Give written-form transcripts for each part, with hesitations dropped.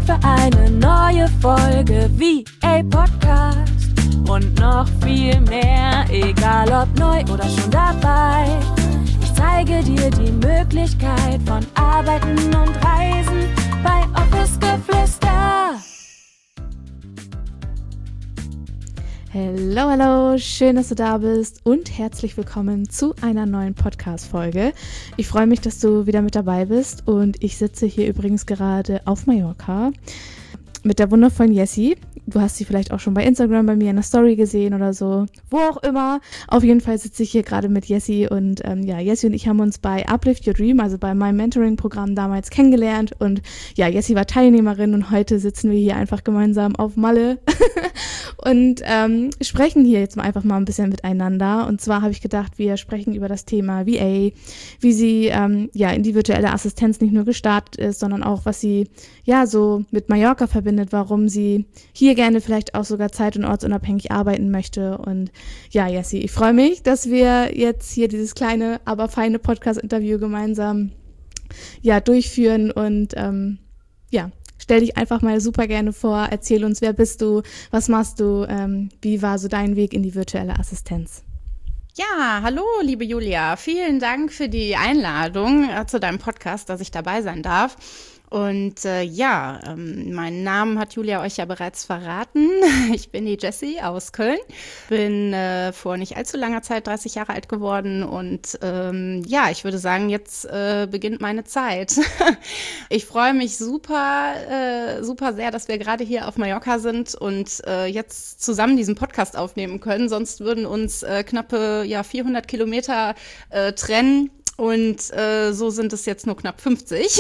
für eine neue Folge VA Podcast. Und noch viel mehr, egal ob neu oder schon dabei. Ich zeige dir die Möglichkeit von Arbeiten und Reisen bei Office Geflüster. Hallo, schön, dass du da bist und herzlich willkommen zu einer neuen Podcast-Folge. Ich freue mich, dass du wieder mit dabei bist und ich sitze hier übrigens gerade auf Mallorca mit der wundervollen Jessie. Du hast sie vielleicht auch schon bei Instagram bei mir in der Story gesehen oder so, wo auch immer. Auf jeden Fall sitze ich hier gerade mit Jessie und Jessie und ich haben uns bei Uplift Your Dream, also bei meinem Mentoring-Programm damals kennengelernt und ja, Jessie war Teilnehmerin und heute sitzen wir hier einfach gemeinsam auf Malle und sprechen hier jetzt einfach mal ein bisschen miteinander. Und zwar habe ich gedacht, wir sprechen über das Thema VA, wie sie in die virtuelle Assistenz nicht nur gestartet ist, sondern auch, was sie so mit Mallorca verbindet, warum sie hier gerne vielleicht auch sogar zeit- und ortsunabhängig arbeiten möchte. Und ja, Jessie, ich freue mich, dass wir jetzt hier dieses kleine, aber feine Podcast-Interview gemeinsam durchführen und stell dich einfach mal super gerne vor, erzähl uns, wer bist du, was machst du, wie war so dein Weg in die virtuelle Assistenz? Ja, hallo, liebe Julia. Vielen Dank für die Einladung zu deinem Podcast, dass ich dabei sein darf. Und meinen Namen hat Julia euch ja bereits verraten. Ich bin die Jessie aus Köln, bin vor nicht allzu langer Zeit 30 Jahre alt geworden und ich würde sagen, jetzt beginnt meine Zeit. Ich freue mich super sehr, dass wir gerade hier auf Mallorca sind und jetzt zusammen diesen Podcast aufnehmen können. Sonst würden uns knappe 400 Kilometer trennen. Und so sind es jetzt nur knapp 50,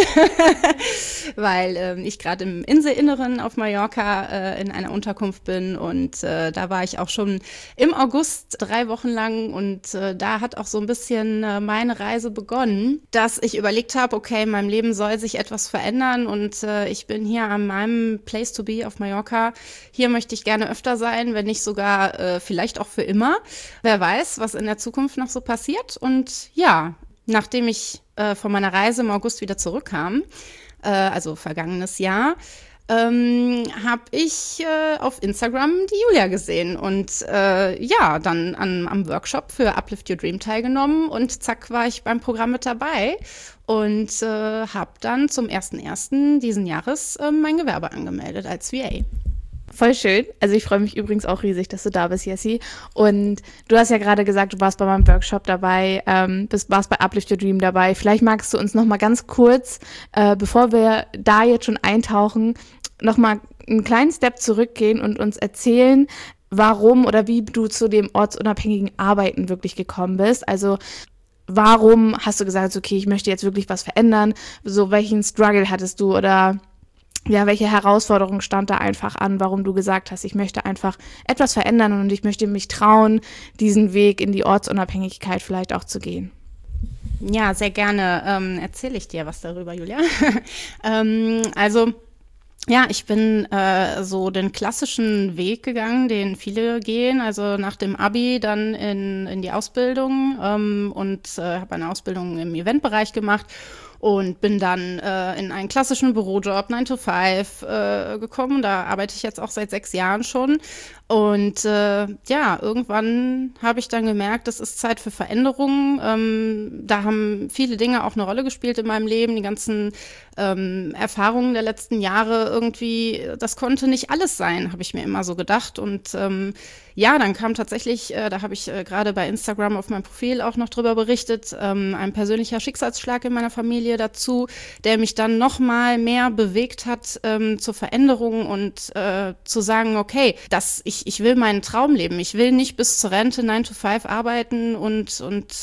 weil ich gerade im Inselinneren auf Mallorca in einer Unterkunft bin und da war ich auch schon im August 3 Wochen lang und da hat auch so ein bisschen meine Reise begonnen, dass ich überlegt habe, okay, in meinem Leben soll sich etwas verändern und ich bin hier an meinem Place to be auf Mallorca. Hier möchte ich gerne öfter sein, wenn nicht sogar vielleicht auch für immer. Wer weiß, was in der Zukunft noch so passiert und ja, nachdem ich von meiner Reise im August wieder zurückkam, also vergangenes Jahr, habe ich auf Instagram die Julia gesehen und dann am Workshop für Uplift Your Dream teilgenommen und zack war ich beim Programm mit dabei und habe dann zum 1.1. diesen Jahres mein Gewerbe angemeldet als VA. Voll schön. Also ich freue mich übrigens auch riesig, dass du da bist, Jessie. Und du hast ja gerade gesagt, du warst bei meinem Workshop dabei, warst bei Uplift Your Dream dabei. Vielleicht magst du uns noch mal ganz kurz, bevor wir da jetzt schon eintauchen, noch mal einen kleinen Step zurückgehen und uns erzählen, warum oder wie du zu dem ortsunabhängigen Arbeiten wirklich gekommen bist. Also warum hast du gesagt, okay, ich möchte jetzt wirklich was verändern? So, welchen Struggle hattest du oder welche Herausforderung stand da einfach an, warum du gesagt hast, ich möchte einfach etwas verändern und ich möchte mich trauen, diesen Weg in die Ortsunabhängigkeit vielleicht auch zu gehen? Ja, sehr gerne erzähle ich dir was darüber, Julia. Ich bin so den klassischen Weg gegangen, den viele gehen, also nach dem Abi dann in die Ausbildung und habe eine Ausbildung im Eventbereich gemacht und bin dann in einen klassischen Bürojob 9 to 5 gekommen. Da arbeite ich jetzt auch seit 6 Jahren schon. Und irgendwann habe ich dann gemerkt, es ist Zeit für Veränderungen. Da haben viele Dinge auch eine Rolle gespielt in meinem Leben. Die ganzen Erfahrungen der letzten Jahre irgendwie, das konnte nicht alles sein, habe ich mir immer so gedacht. Und dann kam tatsächlich, da habe ich gerade bei Instagram auf meinem Profil auch noch drüber berichtet, ein persönlicher Schicksalsschlag in meiner Familie dazu, der mich dann noch mal mehr bewegt hat zur Veränderung und zu sagen, okay, ich will meinen Traum leben. Ich will nicht bis zur Rente 9 to 5 arbeiten und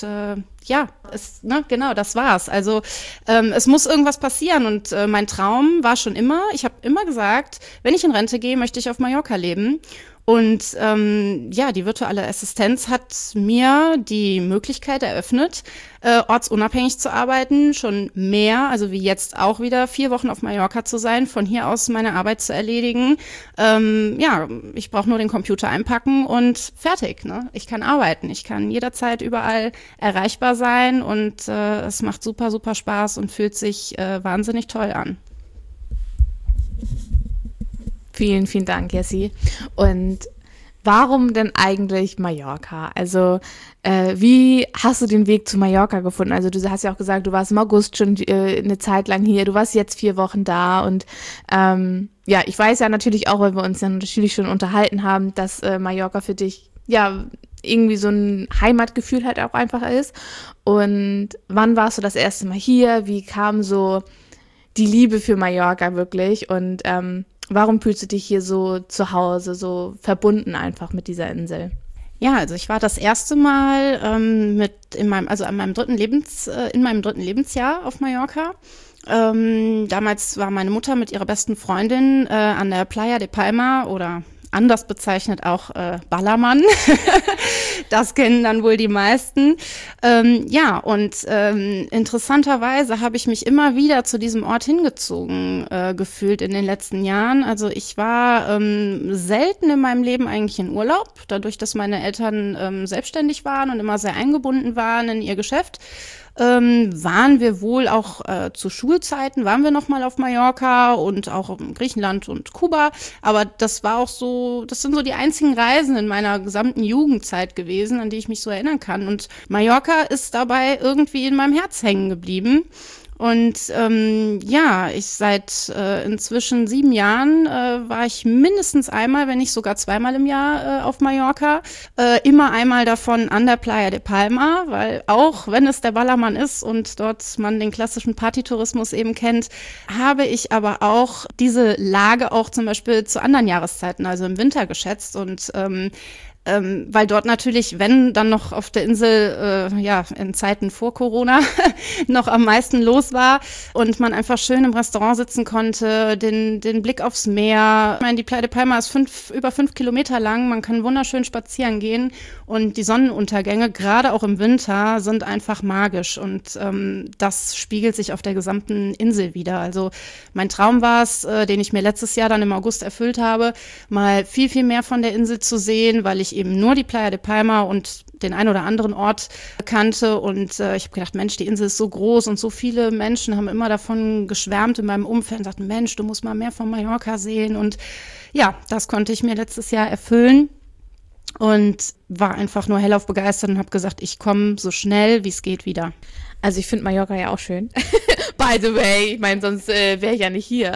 das war's. Also es muss irgendwas passieren und mein Traum war schon immer, ich habe immer gesagt, wenn ich in Rente gehe, möchte ich auf Mallorca leben. Und die virtuelle Assistenz hat mir die Möglichkeit eröffnet, ortsunabhängig zu arbeiten, schon mehr, also wie jetzt auch wieder 4 Wochen auf Mallorca zu sein, von hier aus meine Arbeit zu erledigen. Ich brauche nur den Computer einpacken und fertig. Ne? Ich kann arbeiten, ich kann jederzeit überall erreichbar sein und es macht super, super Spaß und fühlt sich wahnsinnig toll an. Vielen, vielen Dank, Jessie. Und warum denn eigentlich Mallorca? Also wie hast du den Weg zu Mallorca gefunden? Also du hast ja auch gesagt, du warst im August schon eine Zeit lang hier, du warst jetzt 4 Wochen da und ich weiß ja natürlich auch, weil wir uns ja natürlich schon unterhalten haben, dass Mallorca für dich ja irgendwie so ein Heimatgefühl halt auch einfach ist. Und wann warst du das erste Mal hier? Wie kam so die Liebe für Mallorca wirklich? Und warum fühlst du dich hier so zu Hause, so verbunden einfach mit dieser Insel? Ja, also ich war das erste Mal in meinem dritten Lebensjahr auf Mallorca. Damals war meine Mutter mit ihrer besten Freundin an der Playa de Palma oder anders bezeichnet auch Ballermann. Das kennen dann wohl die meisten. Interessanterweise habe ich mich immer wieder zu diesem Ort hingezogen gefühlt in den letzten Jahren. Also ich war selten in meinem Leben eigentlich in Urlaub, dadurch, dass meine Eltern selbstständig waren und immer sehr eingebunden waren in ihr Geschäft. Waren wir wohl auch zu Schulzeiten, waren wir noch mal auf Mallorca und auch in Griechenland und Kuba, aber das war auch so, das sind so die einzigen Reisen in meiner gesamten Jugendzeit gewesen, an die ich mich so erinnern kann, und Mallorca ist dabei irgendwie in meinem Herz hängen geblieben. Und ich seit inzwischen 7 Jahren war ich mindestens einmal, wenn nicht sogar zweimal im Jahr auf Mallorca. Immer einmal davon an der Playa de Palma, weil auch wenn es der Ballermann ist und dort man den klassischen Partytourismus eben kennt, habe ich aber auch diese Lage auch zum Beispiel zu anderen Jahreszeiten, also im Winter geschätzt und weil dort natürlich, wenn dann noch auf der Insel, in Zeiten vor Corona noch am meisten los war und man einfach schön im Restaurant sitzen konnte, den Blick aufs Meer. Ich meine, die Playa de Palma ist über 5 Kilometer lang, man kann wunderschön spazieren gehen und die Sonnenuntergänge, gerade auch im Winter, sind einfach magisch und das spiegelt sich auf der gesamten Insel wieder. Also mein Traum war es, den ich mir letztes Jahr dann im August erfüllt habe, mal viel, viel mehr von der Insel zu sehen, weil ich eben nur die Playa de Palma und den ein oder anderen Ort kannte und ich habe gedacht, Mensch, die Insel ist so groß und so viele Menschen haben immer davon geschwärmt in meinem Umfeld und sagten, Mensch, du musst mal mehr von Mallorca sehen, und ja, das konnte ich mir letztes Jahr erfüllen und war einfach nur hellauf begeistert und habe gesagt, ich komme so schnell wie es geht wieder. Also ich finde Mallorca ja auch schön. By the way, ich meine, sonst wäre ich ja nicht hier.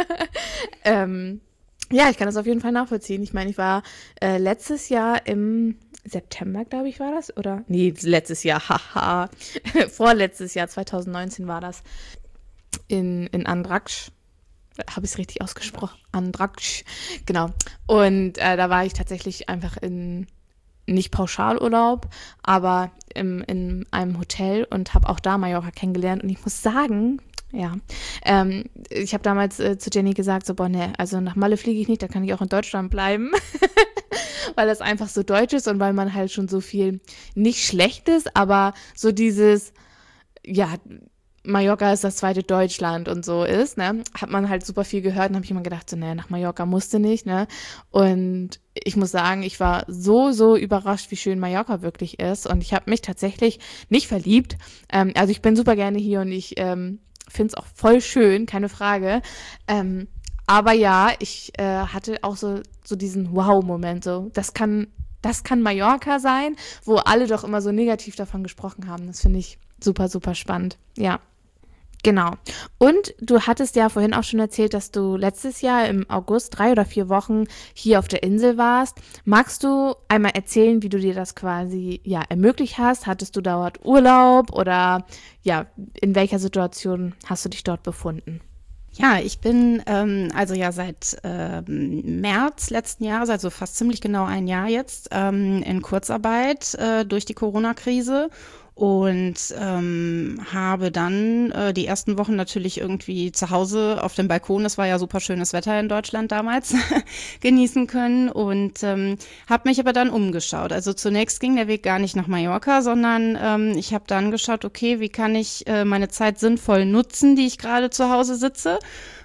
Ja, ich kann das auf jeden Fall nachvollziehen. Ich meine, ich war letztes Jahr im September, glaube ich, war das? Oder? Nee, letztes Jahr, haha. Vorletztes Jahr, 2019 war das. In Andratx. Habe ich es richtig ausgesprochen? Andratx, genau. Und da war ich tatsächlich einfach nicht Pauschalurlaub, aber in einem Hotel und habe auch da Mallorca kennengelernt. Und ich muss sagen, ja, ich habe damals zu Jenny gesagt, so, also nach Malle fliege ich nicht, da kann ich auch in Deutschland bleiben, weil das einfach so deutsch ist und weil man halt schon so viel nicht Schlechtes, aber so dieses, ja, Mallorca ist das zweite Deutschland und so ist, ne, hat man halt super viel gehört und habe ich immer gedacht, so, nach Mallorca musste nicht, ne, und ich muss sagen, ich war so überrascht, wie schön Mallorca wirklich ist, und ich habe mich tatsächlich nicht verliebt, also ich bin super gerne hier und ich finde es auch voll schön, keine Frage. Aber ja, ich hatte auch so diesen Wow-Moment. So, das kann Mallorca sein, wo alle doch immer so negativ davon gesprochen haben. Das finde ich super, super spannend. Ja, genau. Und du hattest ja vorhin auch schon erzählt, dass du letztes Jahr im August 3 oder 4 Wochen hier auf der Insel warst. Magst du einmal erzählen, wie du dir das quasi ermöglicht hast? Hattest du dort Urlaub oder in welcher Situation hast du dich dort befunden? Ja, ich bin seit März letzten Jahres, also fast ziemlich genau ein Jahr jetzt, in Kurzarbeit durch die Corona-Krise. Und habe dann die ersten Wochen natürlich irgendwie zu Hause auf dem Balkon, es war ja super schönes Wetter in Deutschland damals, genießen können und habe mich aber dann umgeschaut. Also zunächst ging der Weg gar nicht nach Mallorca, sondern ich habe dann geschaut, okay, wie kann ich meine Zeit sinnvoll nutzen, die ich gerade zu Hause sitze.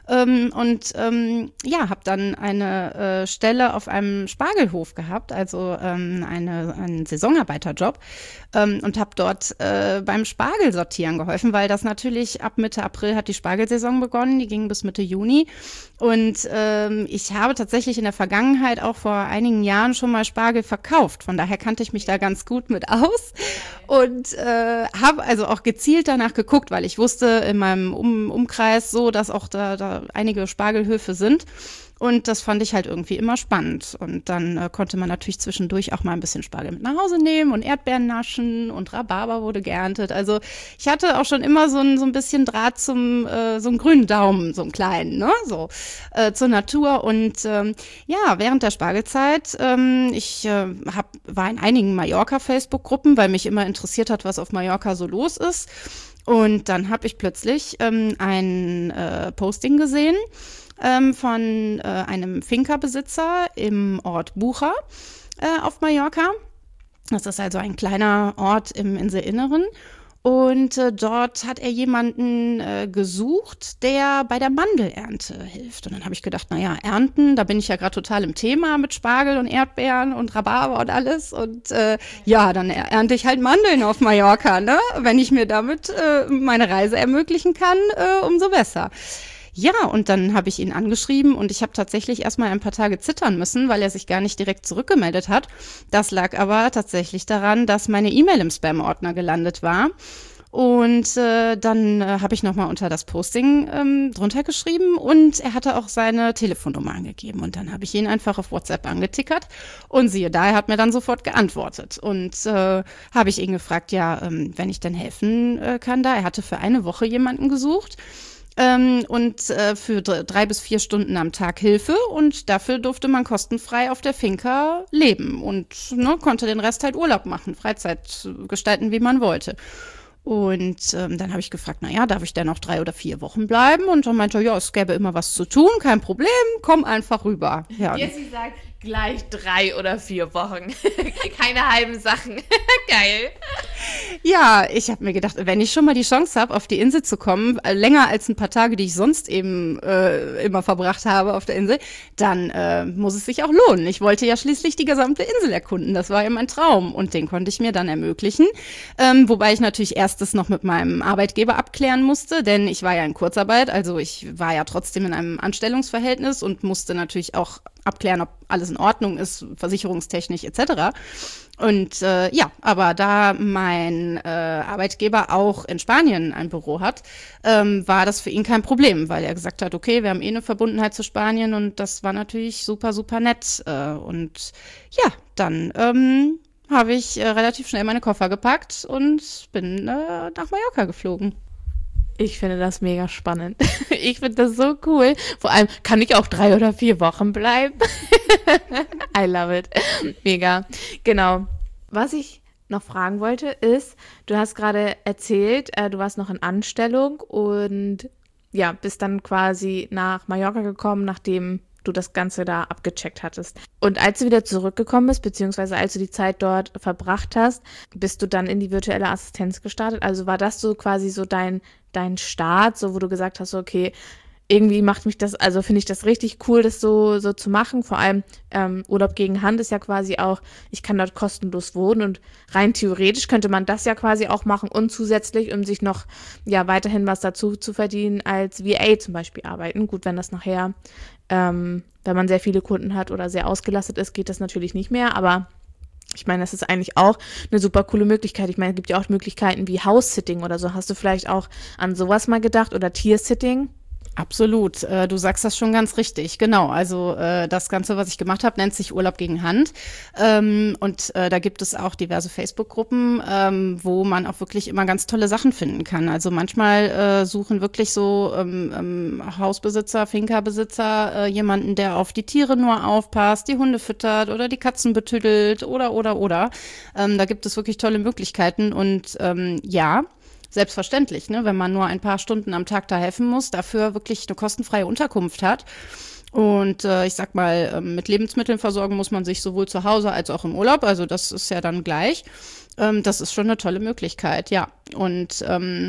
habe dann eine Stelle auf einem Spargelhof gehabt, also einen Saisonarbeiterjob und habe dort beim Spargelsortieren geholfen, weil das natürlich ab Mitte April hat die Spargelsaison begonnen, die ging bis Mitte Juni und ich habe tatsächlich in der Vergangenheit auch vor einigen Jahren schon mal Spargel verkauft, von daher kannte ich mich da ganz gut mit aus und habe also auch gezielt danach geguckt, weil ich wusste in meinem Umkreis so, dass auch da einige Spargelhöfe sind. Und das fand ich halt irgendwie immer spannend. Und dann konnte man natürlich zwischendurch auch mal ein bisschen Spargel mit nach Hause nehmen und Erdbeeren naschen und Rhabarber wurde geerntet. Also ich hatte auch schon immer so ein bisschen Draht zum so einen grünen Daumen, so einen kleinen, ne, so zur Natur. Und während der Spargelzeit, ich war in einigen Mallorca-Facebook-Gruppen, weil mich immer interessiert hat, was auf Mallorca so los ist. Und dann habe ich plötzlich ein Posting gesehen von einem Finca-Besitzer im Ort Bucher auf Mallorca. Das ist also ein kleiner Ort im Inselinneren. Und dort hat er jemanden gesucht, der bei der Mandelernte hilft. Und dann habe ich gedacht, naja, ernten, da bin ich ja gerade total im Thema mit Spargel und Erdbeeren und Rhabarber und alles. Und dann ernte ich halt Mandeln auf Mallorca, ne? Wenn ich mir damit meine Reise ermöglichen kann, umso besser. Ja, und dann habe ich ihn angeschrieben und ich habe tatsächlich erstmal ein paar Tage zittern müssen, weil er sich gar nicht direkt zurückgemeldet hat. Das lag aber tatsächlich daran, dass meine E-Mail im Spam-Ordner gelandet war. Und dann habe ich nochmal unter das Posting drunter geschrieben und er hatte auch seine Telefonnummer angegeben. Und dann habe ich ihn einfach auf WhatsApp angetickert und siehe da, er hat mir dann sofort geantwortet. Und habe ich ihn gefragt, wenn ich denn helfen kann da. Er hatte für eine Woche jemanden gesucht. Für 3 bis 4 Stunden am Tag Hilfe und dafür durfte man kostenfrei auf der Finca leben und konnte den Rest halt Urlaub machen, Freizeit gestalten, wie man wollte. Und dann habe ich gefragt, darf ich denn noch 3 oder 4 Wochen bleiben? Und dann meinte er, ja, es gäbe immer was zu tun, kein Problem, komm einfach rüber. Ja. Jessie sagt gleich 3 oder 4 Wochen. Keine halben Sachen. Geil. Ja, ich habe mir gedacht, wenn ich schon mal die Chance habe, auf die Insel zu kommen, länger als ein paar Tage, die ich sonst eben immer verbracht habe auf der Insel, dann muss es sich auch lohnen. Ich wollte ja schließlich die gesamte Insel erkunden. Das war ja mein Traum und den konnte ich mir dann ermöglichen. Wobei ich natürlich erstes noch mit meinem Arbeitgeber abklären musste, denn ich war ja in Kurzarbeit, also ich war ja trotzdem in einem Anstellungsverhältnis und musste natürlich auch abklären, ob alles in Ordnung ist, versicherungstechnisch etc. Und aber da mein Arbeitgeber auch in Spanien ein Büro hat, war das für ihn kein Problem, weil er gesagt hat, okay, wir haben eine Verbundenheit zu Spanien und das war natürlich super, super nett. Dann habe ich relativ schnell meine Koffer gepackt und bin nach Mallorca geflogen. Ich finde das mega spannend. Ich finde das so cool. Vor allem kann ich auch 3 oder 4 Wochen bleiben. I love it. Mega. Genau. Was ich noch fragen wollte ist, du hast gerade erzählt, du warst noch in Anstellung und bist dann quasi nach Mallorca gekommen, nachdem du das Ganze da abgecheckt hattest. Und als du wieder zurückgekommen bist, beziehungsweise als du die Zeit dort verbracht hast, bist du dann in die virtuelle Assistenz gestartet? Also war das so quasi so dein Start, so wo du gesagt hast, okay, irgendwie macht mich das, also finde ich das richtig cool, das so zu machen. Vor allem Urlaub gegen Hand ist ja quasi auch, ich kann dort kostenlos wohnen und rein theoretisch könnte man das ja quasi auch machen und zusätzlich, um sich noch weiterhin was dazu zu verdienen, als VA zum Beispiel arbeiten. Gut, wenn das nachher, wenn man sehr viele Kunden hat oder sehr ausgelastet ist, geht das natürlich nicht mehr, aber ich meine, das ist eigentlich auch eine super coole Möglichkeit. Ich meine, es gibt ja auch Möglichkeiten wie House-Sitting oder so. Hast du vielleicht auch an sowas mal gedacht oder Tier-Sitting? Absolut, du sagst das schon ganz richtig, genau. Also das Ganze, was ich gemacht habe, nennt sich Urlaub gegen Hand da gibt es auch diverse Facebook-Gruppen, wo man auch wirklich immer ganz tolle Sachen finden kann. Also manchmal suchen wirklich so Hausbesitzer, Finca-Besitzer jemanden, der auf die Tiere nur aufpasst, die Hunde füttert oder die Katzen betüdelt oder. Da gibt es wirklich tolle Möglichkeiten und selbstverständlich, ne, wenn man nur ein paar Stunden am Tag da helfen muss, dafür wirklich eine kostenfreie Unterkunft hat. Und ich sag mal, mit Lebensmitteln versorgen muss man sich sowohl zu Hause als auch im Urlaub. Also das ist ja dann gleich. Das ist schon eine tolle Möglichkeit, ja. Und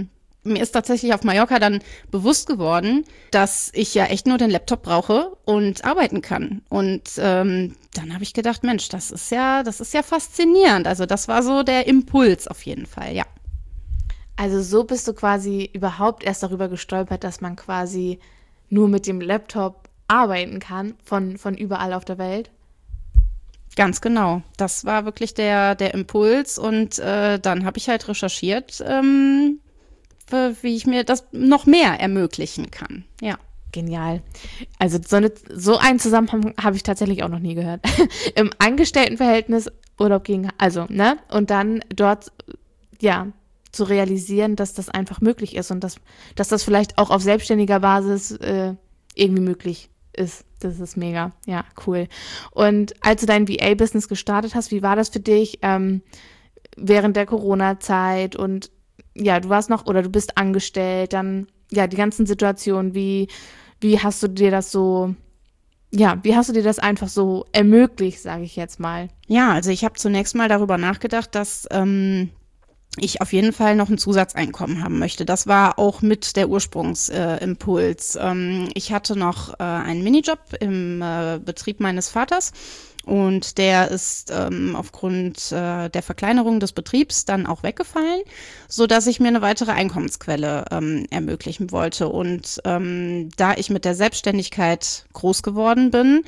mir ist tatsächlich auf Mallorca dann bewusst geworden, dass ich ja echt nur den Laptop brauche und arbeiten kann. Und dann habe ich gedacht, Mensch, das ist ja faszinierend. Also das war so der Impuls auf jeden Fall, ja. Also so bist du quasi überhaupt erst darüber gestolpert, dass man quasi nur mit dem Laptop arbeiten kann, von überall auf der Welt? Ganz genau. Das war wirklich der Impuls. Und dann habe ich halt recherchiert, wie ich mir das noch mehr ermöglichen kann. Ja. Genial. Also so einen Zusammenhang habe ich tatsächlich auch noch nie gehört. Im Angestelltenverhältnis Urlaub gegen, also, ne? Und dann dort, ja, zu realisieren, dass das einfach möglich ist und dass das vielleicht auch auf selbstständiger Basis irgendwie möglich ist. Das ist mega. Ja, cool. Und als du dein VA-Business gestartet hast, wie war das für dich während der Corona-Zeit? Und ja, du bist angestellt, dann ja, die ganzen Situationen, wie hast du dir das einfach so ermöglicht, sage ich jetzt mal? Ja, also ich habe zunächst mal darüber nachgedacht, dass ich auf jeden Fall noch ein Zusatzeinkommen haben möchte. Das war auch mit der Ursprungsimpuls. Ich hatte noch einen Minijob im Betrieb meines Vaters. Und der ist aufgrund der Verkleinerung des Betriebs dann auch weggefallen, so dass ich mir eine weitere Einkommensquelle ermöglichen wollte. Und da ich mit der Selbstständigkeit groß geworden bin,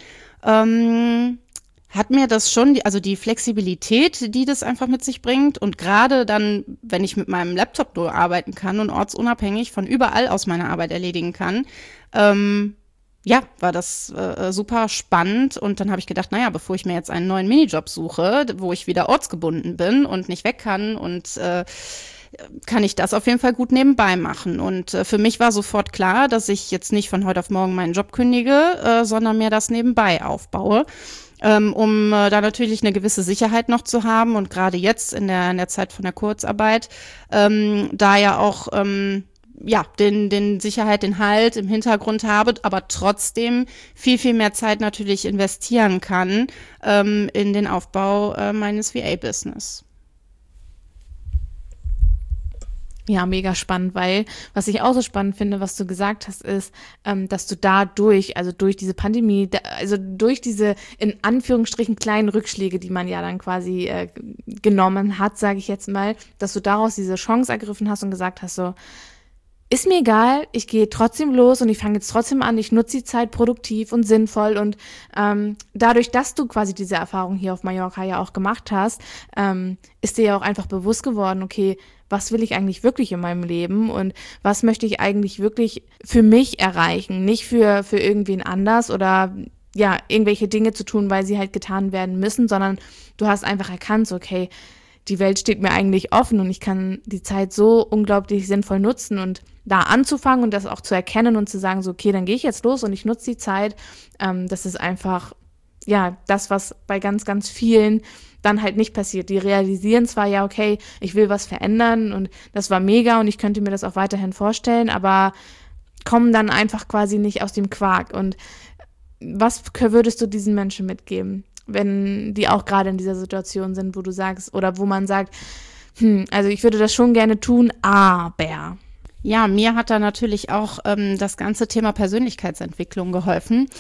hat mir das schon, die Flexibilität, die das einfach mit sich bringt, und gerade dann, wenn ich mit meinem Laptop nur arbeiten kann und ortsunabhängig von überall aus meine Arbeit erledigen kann, war das super spannend. Und dann habe ich gedacht, naja, bevor ich mir jetzt einen neuen Minijob suche, wo ich wieder ortsgebunden bin und nicht weg kann, und kann ich das auf jeden Fall gut nebenbei machen. Und für mich war sofort klar, dass ich jetzt nicht von heute auf morgen meinen Job kündige, sondern mir das nebenbei aufbaue, um da natürlich eine gewisse Sicherheit noch zu haben. Und gerade jetzt in der Zeit von der Kurzarbeit, da ja auch den Sicherheit, den Halt im Hintergrund habe, aber trotzdem viel, viel mehr Zeit natürlich investieren kann in den Aufbau meines VA-Business. Ja, mega spannend, weil was ich auch so spannend finde, was du gesagt hast, ist, dass du durch diese Pandemie, durch diese in Anführungsstrichen kleinen Rückschläge, die man ja dann quasi genommen hat, sage ich jetzt mal, dass du daraus diese Chance ergriffen hast und gesagt hast, so, ist mir egal, ich gehe trotzdem los und ich fange jetzt trotzdem an, ich nutze die Zeit produktiv und sinnvoll, und dadurch, dass du quasi diese Erfahrung hier auf Mallorca ja auch gemacht hast, ist dir ja auch einfach bewusst geworden, okay, was will ich eigentlich wirklich in meinem Leben und was möchte ich eigentlich wirklich für mich erreichen, nicht für irgendwen anders oder ja, irgendwelche Dinge zu tun, weil sie halt getan werden müssen, sondern du hast einfach erkannt, so, okay, die Welt steht mir eigentlich offen und ich kann die Zeit so unglaublich sinnvoll nutzen, und da anzufangen und das auch zu erkennen und zu sagen, so, okay, dann gehe ich jetzt los und ich nutze die Zeit, das ist einfach, ja, das, was bei ganz, ganz vielen dann halt nicht passiert. Die realisieren zwar, ja, okay, ich will was verändern und das war mega und ich könnte mir das auch weiterhin vorstellen, aber kommen dann einfach quasi nicht aus dem Quark. Und was würdest du diesen Menschen mitgeben, wenn die auch gerade in dieser Situation sind, wo du sagst, oder wo man sagt, also ich würde das schon gerne tun, aber... Ja, mir hat da natürlich auch das ganze Thema Persönlichkeitsentwicklung geholfen,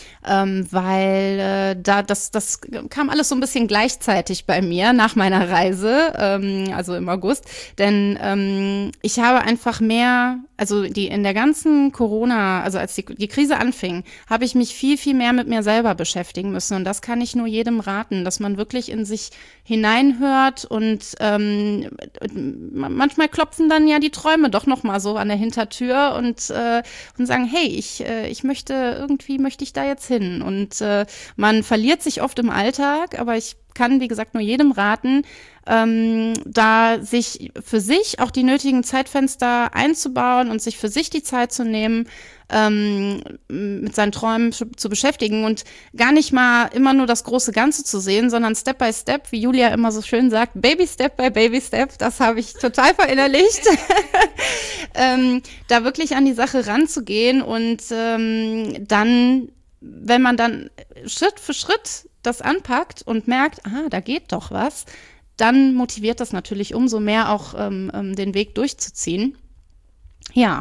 weil das kam alles so ein bisschen gleichzeitig bei mir nach meiner Reise, also im August, denn ich habe einfach mehr, also in der ganzen Corona, also als die Krise anfing, habe ich mich viel, viel mehr mit mir selber beschäftigen müssen, und das kann ich nur jedem raten, dass man wirklich in sich hineinhört, und manchmal klopfen dann ja die Träume doch noch mal so an der Hintertür und sagen, hey, ich möchte ich da jetzt hin, und man verliert sich oft im Alltag, aber ich kann, wie gesagt, nur jedem raten, da sich für sich auch die nötigen Zeitfenster einzubauen und sich für sich die Zeit zu nehmen, mit seinen Träumen zu beschäftigen und gar nicht mal immer nur das große Ganze zu sehen, sondern Step by Step, wie Julia immer so schön sagt, Baby Step by Baby Step, das habe ich total verinnerlicht, da wirklich an die Sache ranzugehen, und dann, wenn man dann Schritt für Schritt das anpackt und merkt, da geht doch was, dann motiviert das natürlich umso mehr auch den Weg durchzuziehen. Ja.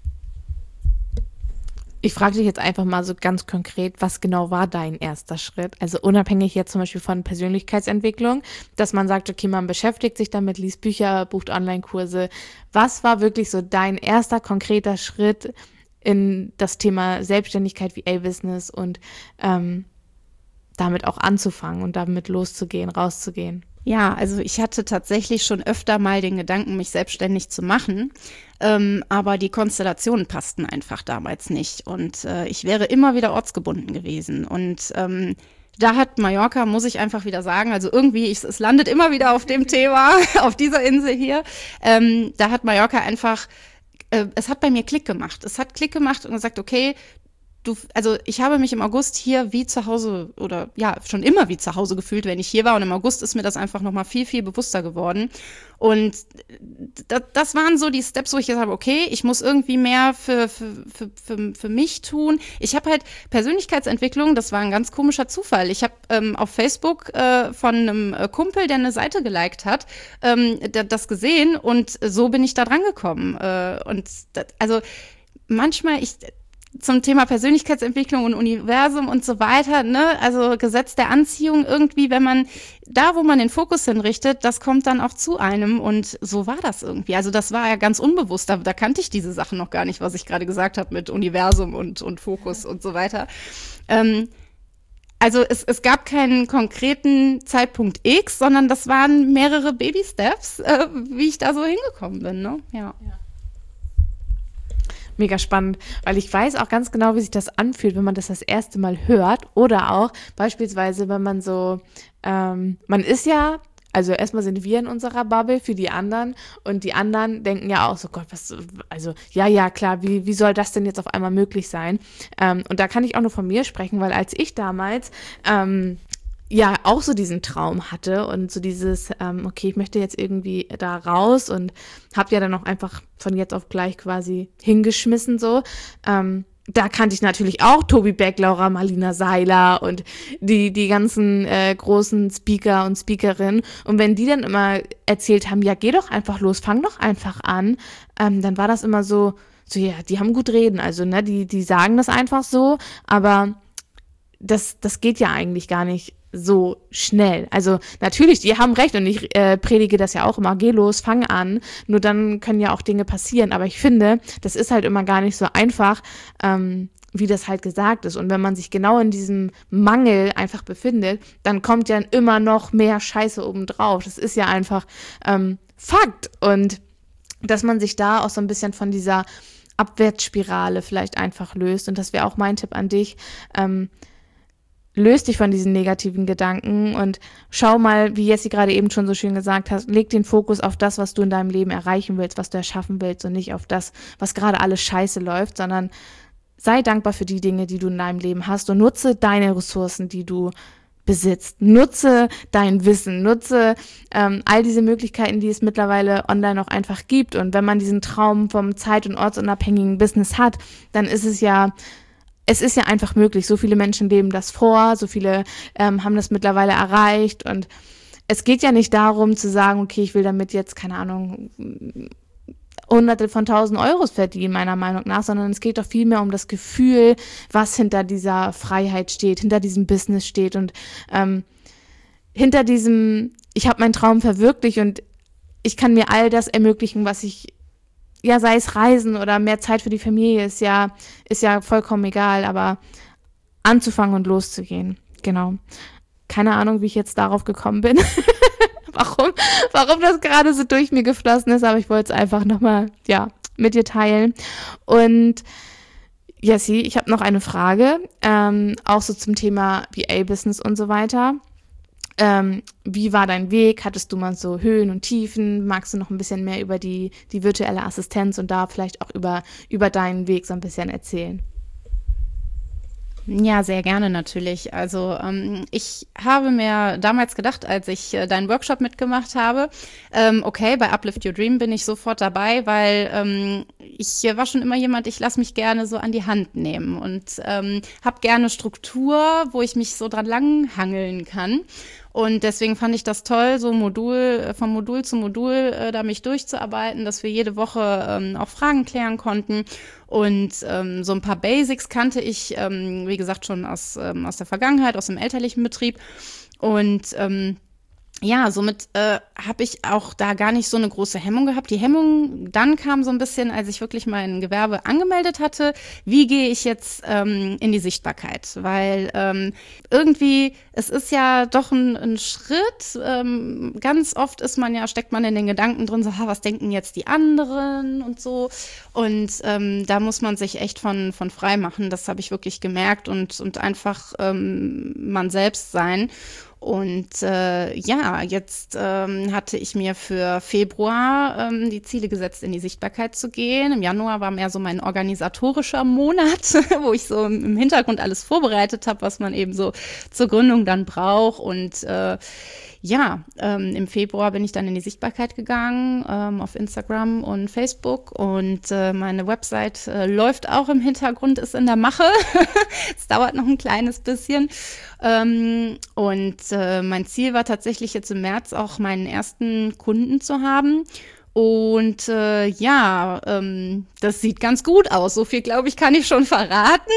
Ich frage dich jetzt einfach mal so ganz konkret, was genau war dein erster Schritt? Also unabhängig jetzt zum Beispiel von Persönlichkeitsentwicklung, dass man sagt, okay, man beschäftigt sich damit, liest Bücher, bucht Online-Kurse. Was war wirklich so dein erster konkreter Schritt in das Thema Selbstständigkeit, VA-Business und damit auch anzufangen und damit loszugehen, rauszugehen? Ja, also ich hatte tatsächlich schon öfter mal den Gedanken, mich selbstständig zu machen, aber die Konstellationen passten einfach damals nicht und ich wäre immer wieder ortsgebunden gewesen und da hat Mallorca, muss ich einfach wieder sagen, also irgendwie, es landet immer wieder auf dem Thema, auf dieser Insel hier, da hat Mallorca einfach, es hat bei mir Klick gemacht. Es hat Klick gemacht und gesagt, okay, also ich habe mich im August hier wie zu Hause oder ja, schon immer wie zu Hause gefühlt, wenn ich hier war. Und im August ist mir das einfach nochmal viel, viel bewusster geworden. Und das waren so die Steps, wo ich gesagt habe, okay, ich muss irgendwie mehr für mich tun. Ich habe halt Persönlichkeitsentwicklung, das war ein ganz komischer Zufall. Ich habe auf Facebook von einem Kumpel, der eine Seite geliked hat, das gesehen und so bin ich da dran gekommen. Also manchmal, zum Thema Persönlichkeitsentwicklung und Universum und so weiter, ne, also Gesetz der Anziehung irgendwie, wenn man da, wo man den Fokus hinrichtet, das kommt dann auch zu einem und so war das irgendwie. Also das war ja ganz unbewusst, da kannte ich diese Sachen noch gar nicht, was ich gerade gesagt habe mit Universum und Fokus und so weiter. Also es gab keinen konkreten Zeitpunkt X, sondern das waren mehrere Baby-Steps, wie ich da so hingekommen bin, ne, ja. Mega spannend, weil ich weiß auch ganz genau, wie sich das anfühlt, wenn man das erste Mal hört oder auch beispielsweise, wenn man so, man ist ja, also erstmal sind wir in unserer Bubble für die anderen und die anderen denken ja auch so, Gott, also ja, klar, wie soll das denn jetzt auf einmal möglich sein? Und da kann ich auch nur von mir sprechen, weil als ich damals ja auch so diesen Traum hatte und so dieses, okay, ich möchte jetzt irgendwie da raus und habe ja dann auch einfach von jetzt auf gleich quasi hingeschmissen so. Da kannte ich natürlich auch Tobi Beck, Laura Marlina Seiler und die ganzen großen Speaker und Speakerinnen. Und wenn die dann immer erzählt haben, ja, geh doch einfach los, fang doch einfach an, dann war das immer so, ja, die haben gut reden, also ne, die sagen das einfach so, aber das geht ja eigentlich gar nicht so schnell. Also natürlich, die haben recht und ich predige das ja auch immer, geh los, fang an, nur dann können ja auch Dinge passieren, aber ich finde, das ist halt immer gar nicht so einfach, wie das halt gesagt ist und wenn man sich genau in diesem Mangel einfach befindet, dann kommt ja immer noch mehr Scheiße obendrauf. Das ist ja einfach Fakt und dass man sich da auch so ein bisschen von dieser Abwärtsspirale vielleicht einfach löst und das wäre auch mein Tipp an dich, löst dich von diesen negativen Gedanken und schau mal, wie Jessie gerade eben schon so schön gesagt hat, leg den Fokus auf das, was du in deinem Leben erreichen willst, was du erschaffen willst und nicht auf das, was gerade alles scheiße läuft, sondern sei dankbar für die Dinge, die du in deinem Leben hast und nutze deine Ressourcen, die du besitzt. Nutze dein Wissen, nutze all diese Möglichkeiten, die es mittlerweile online auch einfach gibt und wenn man diesen Traum vom zeit- und ortsunabhängigen Business hat, dann ist es ja einfach möglich. So viele Menschen leben das vor, so viele haben das mittlerweile erreicht und es geht ja nicht darum zu sagen, okay, ich will damit jetzt, keine Ahnung, Hunderte von 1.000 Euros verdienen, meiner Meinung nach, sondern es geht doch vielmehr um das Gefühl, was hinter dieser Freiheit steht, hinter diesem Business steht und hinter diesem, ich habe meinen Traum verwirklicht und ich kann mir all das ermöglichen, was ich, ja, sei es Reisen oder mehr Zeit für die Familie, ist ja vollkommen egal, aber anzufangen und loszugehen, genau. Keine Ahnung, wie ich jetzt darauf gekommen bin, warum das gerade so durch mir geflossen ist, aber ich wollte es einfach nochmal, ja, mit dir teilen. Und Jessie, ich habe noch eine Frage, auch so zum Thema VA-Business und so weiter. Wie war dein Weg? Hattest du mal so Höhen und Tiefen? Magst du noch ein bisschen mehr über die virtuelle Assistenz und da vielleicht auch über deinen Weg so ein bisschen erzählen? Ja, sehr gerne natürlich. Also ich habe mir damals gedacht, als ich deinen Workshop mitgemacht habe, okay, bei Uplift Your Dream bin ich sofort dabei, weil ich war schon immer jemand, ich lasse mich gerne so an die Hand nehmen und habe gerne Struktur, wo ich mich so dran langhangeln kann. Und deswegen fand ich das toll, so von Modul zu Modul da mich durchzuarbeiten, dass wir jede Woche auch Fragen klären konnten. Und so ein paar Basics kannte ich, wie gesagt, schon aus der Vergangenheit, aus dem elterlichen Betrieb. Und ja, somit habe ich auch da gar nicht so eine große Hemmung gehabt. Die Hemmung dann kam so ein bisschen, als ich wirklich mein Gewerbe angemeldet hatte. Wie gehe ich jetzt in die Sichtbarkeit? Weil irgendwie, es ist ja doch ein Schritt. Ganz oft steckt man in den Gedanken drin, so, was denken jetzt die anderen und so. Und da muss man sich echt von frei machen. Das habe ich wirklich gemerkt und einfach man selbst sein. Und jetzt hatte ich mir für Februar die Ziele gesetzt, in die Sichtbarkeit zu gehen. Im Januar war mehr so mein organisatorischer Monat, wo ich so im Hintergrund alles vorbereitet habe, was man eben so zur Gründung dann braucht. Und im Februar bin ich dann in die Sichtbarkeit gegangen, auf Instagram und Facebook. Und meine Website läuft auch im Hintergrund, ist in der Mache. Es dauert noch ein kleines bisschen. Mein Ziel war tatsächlich jetzt im März auch meinen ersten Kunden zu haben. Und das sieht ganz gut aus. So viel, glaube ich, kann ich schon verraten.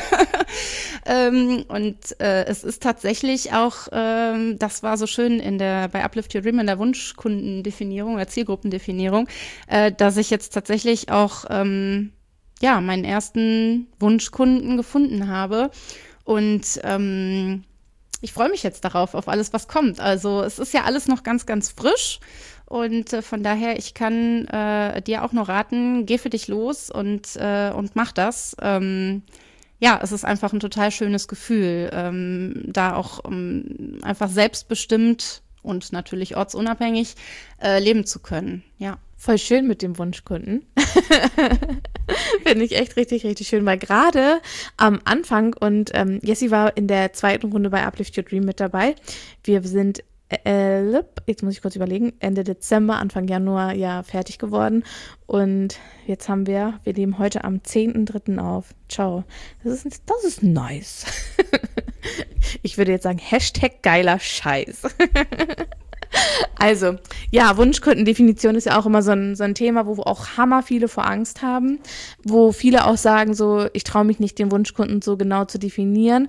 Es ist tatsächlich auch, das war so schön bei Uplift Your Dream in der Wunschkundendefinierung oder Zielgruppendefinierung, dass ich jetzt tatsächlich auch meinen ersten Wunschkunden gefunden habe. Und ich freue mich jetzt darauf, auf alles, was kommt. Also es ist ja alles noch ganz, ganz frisch. Und von daher, ich kann dir auch nur raten, geh für dich los und mach das. Es ist einfach ein total schönes Gefühl, da auch einfach selbstbestimmt und natürlich ortsunabhängig leben zu können. Ja. Voll schön mit dem Wunschkunden. Finde ich echt richtig, richtig schön, weil gerade am Anfang und Jessie war in der zweiten Runde bei Uplift Your Dream mit dabei. Wir sind jetzt muss ich kurz überlegen, Ende Dezember, Anfang Januar fertig geworden und jetzt wir nehmen heute am 10.3. auf. Ciao. Das ist nice. Ich würde jetzt sagen, #geiler Scheiß. Also, Wunschkundendefinition ist ja auch immer so ein Thema, wo auch hammer viele vor Angst haben, wo viele auch sagen so, ich traue mich nicht, den Wunschkunden so genau zu definieren,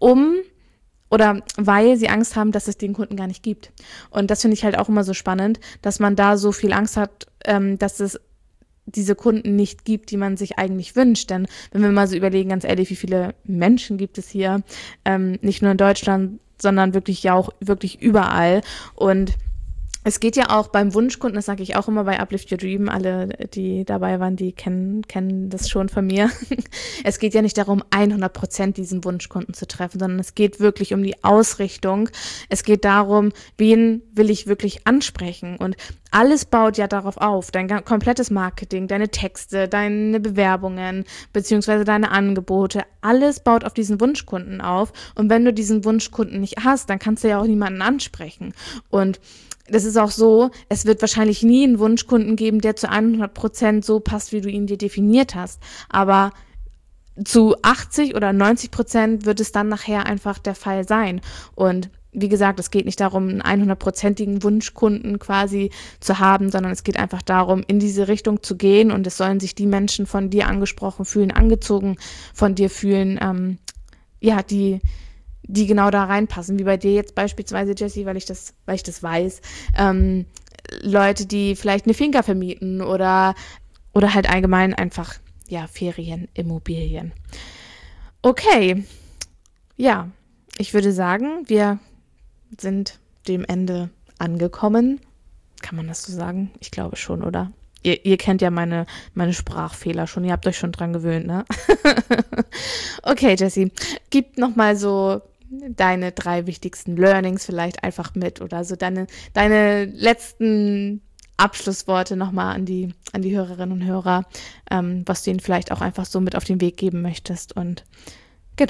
weil sie Angst haben, dass es den Kunden gar nicht gibt. Und das finde ich halt auch immer so spannend, dass man da so viel Angst hat, dass es diese Kunden nicht gibt, die man sich eigentlich wünscht. Denn wenn wir mal so überlegen, ganz ehrlich, wie viele Menschen gibt es hier, nicht nur in Deutschland, sondern wirklich überall. Und es geht ja auch beim Wunschkunden, das sage ich auch immer bei Uplift Your Dream, alle, die dabei waren, die kennen das schon von mir. Es geht ja nicht darum, 100% diesen Wunschkunden zu treffen, sondern es geht wirklich um die Ausrichtung. Es geht darum, wen will ich wirklich ansprechen? Und alles baut ja darauf auf, dein komplettes Marketing, deine Texte, deine Bewerbungen, beziehungsweise deine Angebote, alles baut auf diesen Wunschkunden auf. Und wenn du diesen Wunschkunden nicht hast, dann kannst du ja auch niemanden ansprechen. Und das ist auch so, es wird wahrscheinlich nie einen Wunschkunden geben, der zu 100% so passt, wie du ihn dir definiert hast. Aber zu 80 oder 90% wird es dann nachher einfach der Fall sein. Und wie gesagt, es geht nicht darum, einen 100%igen Wunschkunden quasi zu haben, sondern es geht einfach darum, in diese Richtung zu gehen und es sollen sich die Menschen von dir angesprochen fühlen, angezogen von dir fühlen, die genau da reinpassen, wie bei dir jetzt beispielsweise, Jessie, weil ich das weiß, Leute, die vielleicht eine Finca vermieten oder halt allgemein einfach, Ferienimmobilien. Okay, ich würde sagen, wir sind dem Ende angekommen. Kann man das so sagen? Ich glaube schon, oder? Ihr kennt ja meine Sprachfehler schon, ihr habt euch schon dran gewöhnt, ne? Okay, Jessie, gib nochmal so deine 3 wichtigsten Learnings vielleicht einfach mit oder so deine letzten Abschlussworte nochmal an die Hörerinnen und Hörer, was du ihnen vielleicht auch einfach so mit auf den Weg geben möchtest und genau.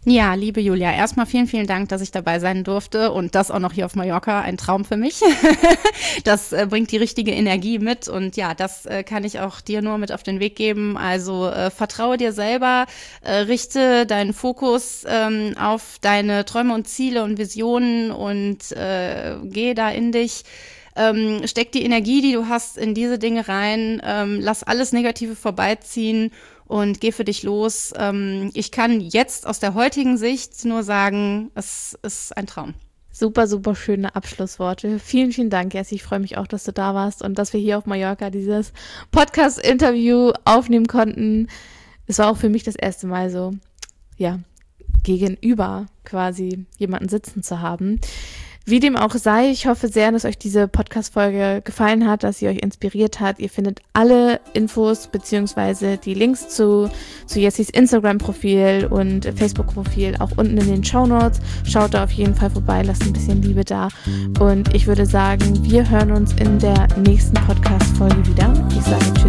Ja, liebe Julia, erstmal vielen, vielen Dank, dass ich dabei sein durfte und das auch noch hier auf Mallorca, ein Traum für mich. Das bringt die richtige Energie mit und ja, das kann ich auch dir nur mit auf den Weg geben. Also vertraue dir selber, richte deinen Fokus auf deine Träume und Ziele und Visionen und geh da in dich. Steck die Energie, die du hast, in diese Dinge rein, lass alles Negative vorbeiziehen und geh für dich los. Ich kann jetzt aus der heutigen Sicht nur sagen, es ist ein Traum. Super, super schöne Abschlussworte. Vielen, vielen Dank, Jessie. Ich freue mich auch, dass du da warst und dass wir hier auf Mallorca dieses Podcast-Interview aufnehmen konnten. Es war auch für mich das erste Mal so, ja, gegenüber quasi jemanden sitzen zu haben. Wie dem auch sei, ich hoffe sehr, dass euch diese Podcast-Folge gefallen hat, dass sie euch inspiriert hat. Ihr findet alle Infos bzw. die Links zu Jessies Instagram-Profil und Facebook-Profil auch unten in den Shownotes. Schaut da auf jeden Fall vorbei, lasst ein bisschen Liebe da. Und ich würde sagen, wir hören uns in der nächsten Podcast-Folge wieder. Ich sage tschüss.